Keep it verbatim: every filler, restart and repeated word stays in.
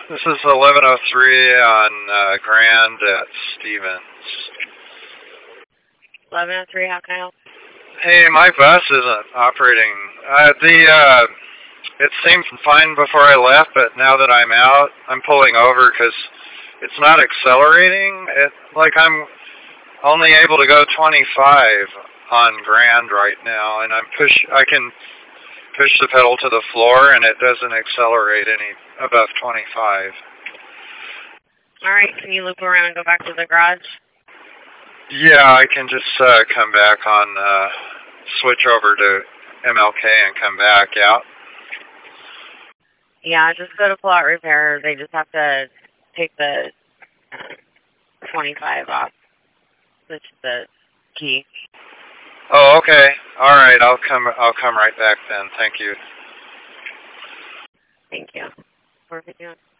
This is eleven oh three on uh, Grand at Stevens. eleven oh three, how can I help? Hey, my bus isn't operating. Uh, the uh, it seemed fine before I left, but now that I'm out, I'm pulling over because it's not accelerating. It like I'm only able to go twenty-five on Grand right now, and I'm push. I can push the pedal to the floor, and it doesn't accelerate any above twenty-five. All right, can you loop around and go back to the garage? Yeah, I can just uh, come back on, uh, switch over to M L K and come back out. Yeah, just go to pull out repair. They just have to take the twenty-five off, switch the key. Oh, okay. All right, I'll come. I'll come right back then. Thank you. Thank you. Perfect.